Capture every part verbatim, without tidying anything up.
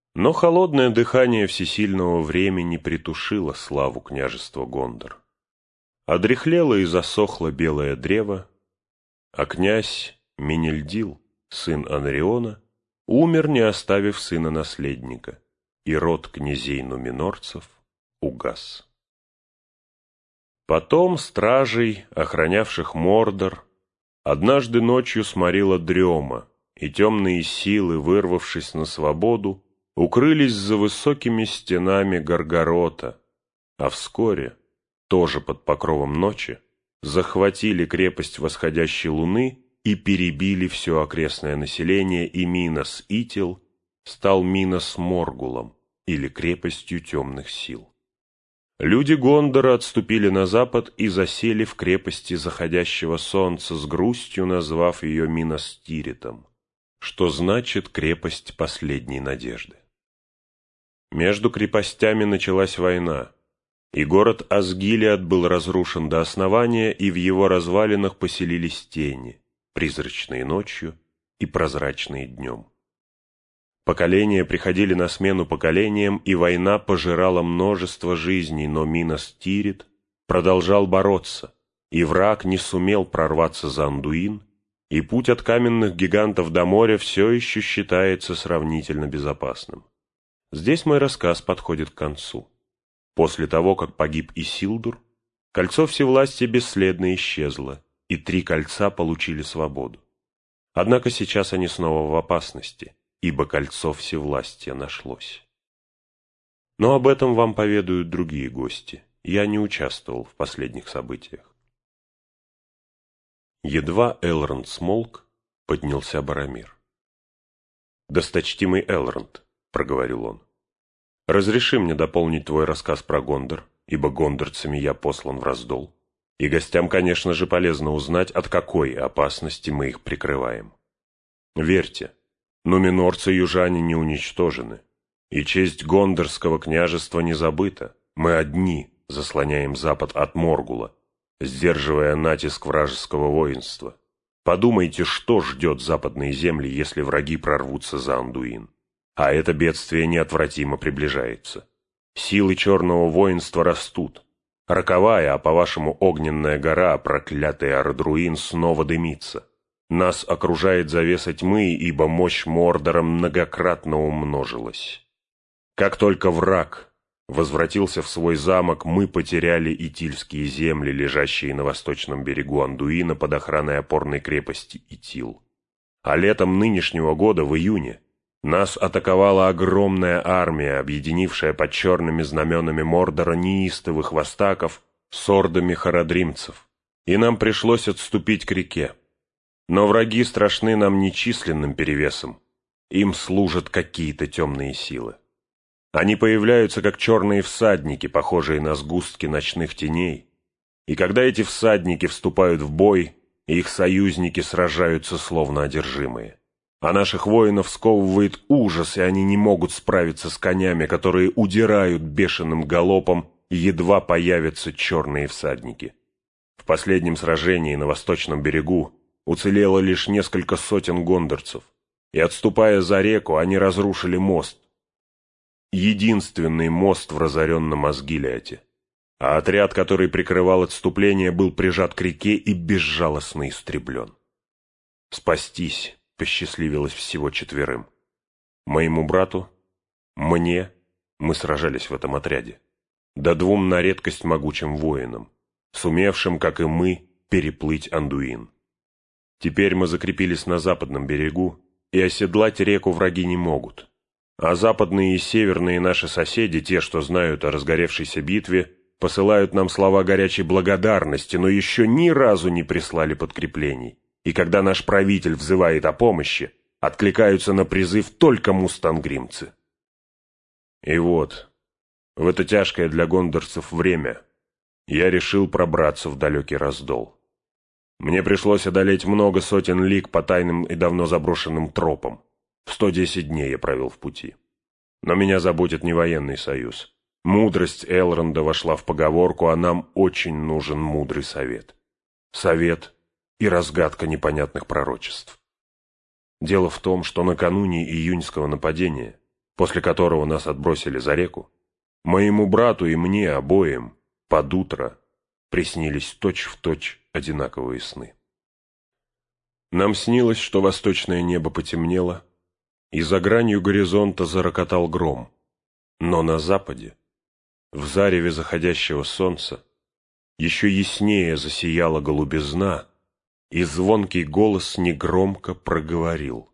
Но холодное дыхание всесильного времени притушило славу княжества Гондор. Одряхлело и засохло белое древо, а князь Менельдил, сын Анриона, умер, не оставив сына-наследника, и род князей нуминорцев угас. Потом стражей, охранявших Мордор, однажды ночью сморила дрема, и темные силы, вырвавшись на свободу, укрылись за высокими стенами Горгорота, а вскоре, тоже под покровом ночи, захватили крепость восходящей луны и перебили все окрестное население, и Минос Итил стал Минос Моргулом, или крепостью темных сил. Люди Гондора отступили на запад и засели в крепости заходящего солнца, с грустью назвав ее Минос Тиритом, что значит крепость последней надежды. Между крепостями началась война, и город Асгилиад был разрушен до основания, и в его развалинах поселились тени, призрачные ночью и прозрачные днем. Поколения приходили на смену поколениям, и война пожирала множество жизней, но Минос Тирит продолжал бороться, и враг не сумел прорваться за Андуин, и путь от каменных гигантов до моря все еще считается сравнительно безопасным. Здесь мой рассказ подходит к концу. После того, как погиб Исилдур, кольцо всевластия бесследно исчезло, и три кольца получили свободу. Однако сейчас они снова в опасности, ибо кольцо всевластия нашлось. Но об этом вам поведают другие гости. Я не участвовал в последних событиях. Едва Элронд смолк, поднялся Боромир. «Досточтимый Элронд», — проговорил он, — «разреши мне дополнить твой рассказ про Гондор, ибо гондорцами я послан в раздол, и гостям, конечно же, полезно узнать, от какой опасности мы их прикрываем. Верьте, нуминорцы-южане не уничтожены, и честь гондорского княжества не забыта. Мы одни заслоняем запад от Моргула, сдерживая натиск вражеского воинства. Подумайте, что ждет западные земли, если враги прорвутся за Андуин. А это бедствие неотвратимо приближается. Силы черного воинства растут. Роковая, а по-вашему огненная гора, проклятая Ардруин, снова дымится. Нас окружает завеса тьмы, ибо мощь Мордора многократно умножилась. Как только враг возвратился в свой замок, мы потеряли Итильские земли, лежащие на восточном берегу Андуина под охраной опорной крепости Итил. А летом нынешнего года, в июне, нас атаковала огромная армия, объединившая под черными знаменами Мордора неистовых востаков с ордами харадримцев, и нам пришлось отступить к реке. Но враги страшны нам нечисленным перевесом, им служат какие-то темные силы. Они появляются как черные всадники, похожие на сгустки ночных теней, и когда эти всадники вступают в бой, их союзники сражаются словно одержимые. А наших воинов сковывает ужас, и они не могут справиться с конями, которые удирают бешеным галопом, едва появятся черные всадники. В последнем сражении на восточном берегу уцелело лишь несколько сотен гондорцев, и, отступая за реку, они разрушили мост. Единственный мост в разоренном Асгилиаде. А отряд, который прикрывал отступление, был прижат к реке и безжалостно истреблен. Спастись посчастливилось всего четверым. Моему брату, мне, мы сражались в этом отряде, да двум на редкость могучим воинам, сумевшим, как и мы, переплыть Андуин. Теперь мы закрепились на западном берегу, и оседлать реку враги не могут. А западные и северные наши соседи, те, что знают о разгоревшейся битве, посылают нам слова горячей благодарности, но еще ни разу не прислали подкреплений. И когда наш правитель взывает о помощи, откликаются на призыв только мустангримцы. И вот, в это тяжкое для гондорцев время, я решил пробраться в далекий раздол. Мне пришлось одолеть много сотен лиг по тайным и давно заброшенным тропам. Сто десять дней я провел в пути. Но меня заботит не военный союз. Мудрость Элронда вошла в поговорку, а нам очень нужен мудрый совет. Совет и разгадка непонятных пророчеств. Дело в том, что накануне июньского нападения после которого нас отбросили за реку, моему брату и мне обоим под утро приснились точь-в-точь одинаковые сны. Нам снилось, что восточное небо потемнело, и за гранью горизонта зарокотал гром, но на западе, в зареве заходящего солнца, еще яснее засияла голубизна, и звонкий голос негромко проговорил: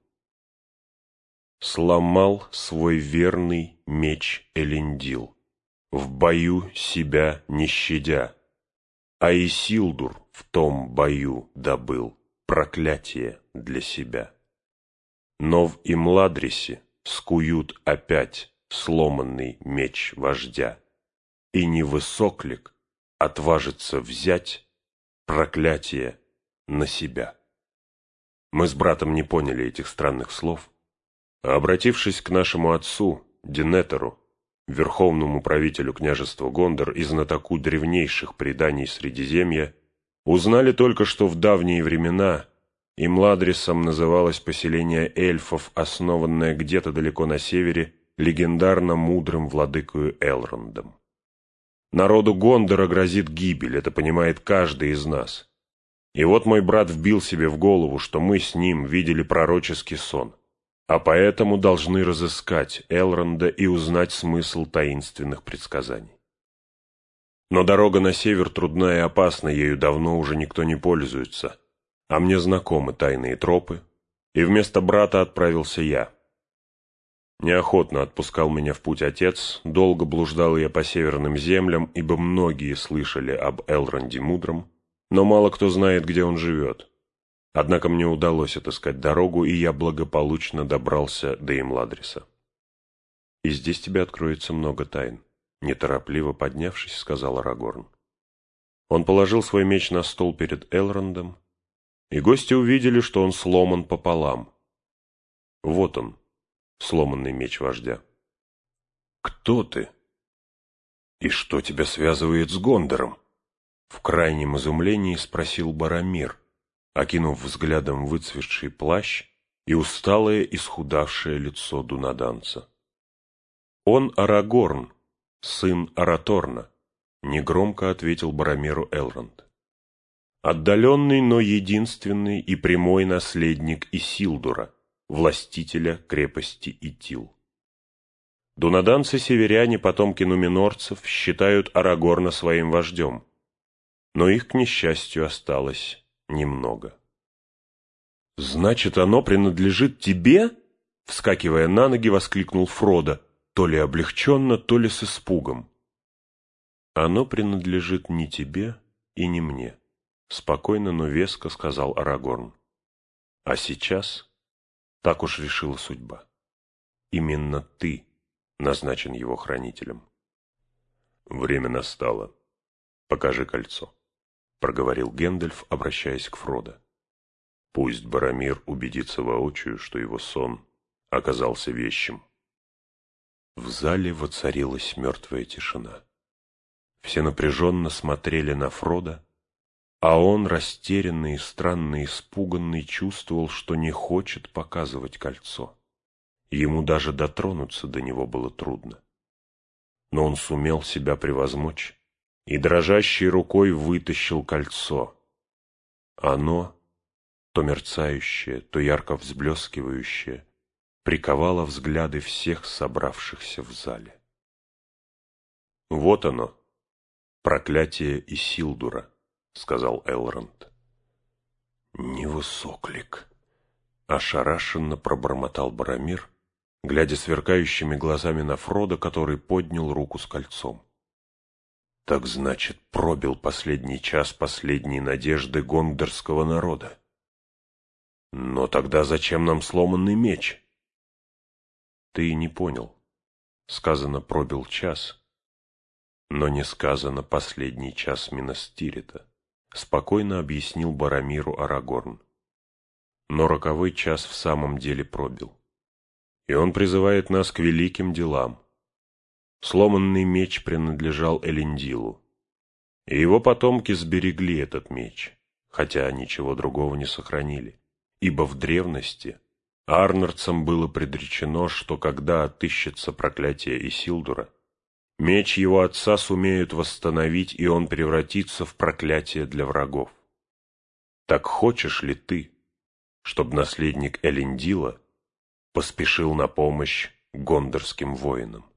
«Сломал свой верный меч Элендил, в бою себя не щадя, а Исилдур в том бою добыл проклятие для себя. Но в Имладрисе скуют опять сломанный меч вождя, и невысоклик отважится взять проклятие на себя». Мы с братом не поняли этих странных слов, а, обратившись к нашему отцу, Динетору, верховному правителю княжества Гондор и знатоку древнейших преданий Средиземья, узнали только, что в давние времена Имладрисом называлось поселение эльфов, основанное где-то далеко на севере легендарно мудрым владыкою Элрондом. Народу Гондора грозит гибель, это понимает каждый из нас. И вот мой брат вбил себе в голову, что мы с ним видели пророческий сон, а поэтому должны разыскать Элронда и узнать смысл таинственных предсказаний. Но дорога на север трудна и опасна, ею давно уже никто не пользуется, а мне знакомы тайные тропы, и вместо брата отправился я. Неохотно отпускал меня в путь отец, долго блуждал я по северным землям, ибо многие слышали об Элронде Мудром, но мало кто знает, где он живет. Однако мне удалось отыскать дорогу, и я благополучно добрался до Имладриса. «И здесь тебе откроется много тайн», — неторопливо поднявшись, сказал Арагорн. Он положил свой меч на стол перед Элрондом, и гости увидели, что он сломан пополам. Вот он, сломанный меч вождя. «Кто ты? И что тебя связывает с Гондором?» В крайнем изумлении спросил Боромир, окинув взглядом выцветший плащ и усталое исхудавшее лицо дунаданца. «Он Арагорн, сын Араторна», — негромко ответил Боромиру Элронд. «Отдаленный, но единственный и прямой наследник Исилдура, властителя крепости Итил. Дунаданцы-северяне, потомки нуменорцев, считают Арагорна своим вождем, но их, к несчастью, осталось немного». «Значит, оно принадлежит тебе?» — вскакивая на ноги, воскликнул Фродо, то ли облегченно, то ли с испугом. «Оно принадлежит не тебе и не мне», — спокойно, но веско сказал Арагорн. «А сейчас так уж решила судьба. Именно ты назначен его хранителем». «Время настало. Покажи кольцо», — проговорил Гэндальф, обращаясь к Фродо. «Пусть Боромир убедится воочию, что его сон оказался вещим». В зале воцарилась мертвая тишина. Все напряженно смотрели на Фродо, а он, растерянный и странно испуганный, чувствовал, что не хочет показывать кольцо. Ему даже дотронуться до него было трудно. Но он сумел себя превозмочь и дрожащей рукой вытащил кольцо. Оно, то мерцающее, то ярко взблескивающее, приковало взгляды всех собравшихся в зале. «Вот оно, проклятие Исилдура», — сказал Элронд. «Невысоклик», — ошарашенно пробормотал Боромир, глядя сверкающими глазами на Фродо, который поднял руку с кольцом. «Так значит, пробил последний час последней надежды гондорского народа. Но тогда зачем нам сломанный меч?» «Ты не понял. Сказано, пробил час, но не сказано последний час Минастирита», — спокойно объяснил Боромиру Арагорн. «Но роковой час в самом деле пробил, и он призывает нас к великим делам. Сломанный меч принадлежал Элендилу, и его потомки сберегли этот меч, хотя ничего другого не сохранили, ибо в древности Арнардцам было предречено, что когда отыщется проклятие Исилдура, меч его отца сумеют восстановить, и он превратится в проклятие для врагов. Так хочешь ли ты, чтобы наследник Элендила поспешил на помощь гондорским воинам?